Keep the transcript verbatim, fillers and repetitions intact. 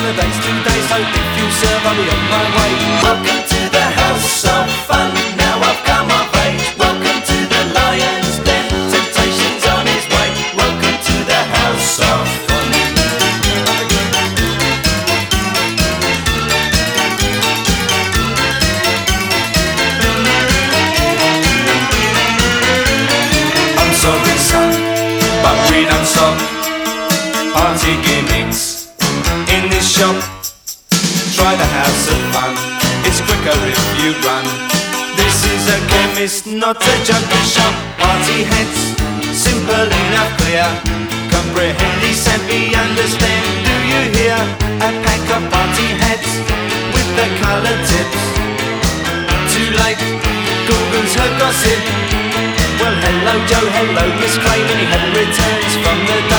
the dates today, so if you serve, I'll be on my way. Welcome to the house of fun, now I've come of age. Welcome to the lion's den, temptation's on his way. Welcome to the house of fun. I'm sorry son, but we don't stop party gimmicks in this shop. Try the house of fun, it's quicker if you run. This is a chemist, not a junkie shop. Party hats, simple enough, clear. Comprehend, savvy, understand, do you hear? A pack of party hats with the coloured tips. Too late, Google's her gossip. Well, hello Joe, hello Miss Crane, and he had returns from the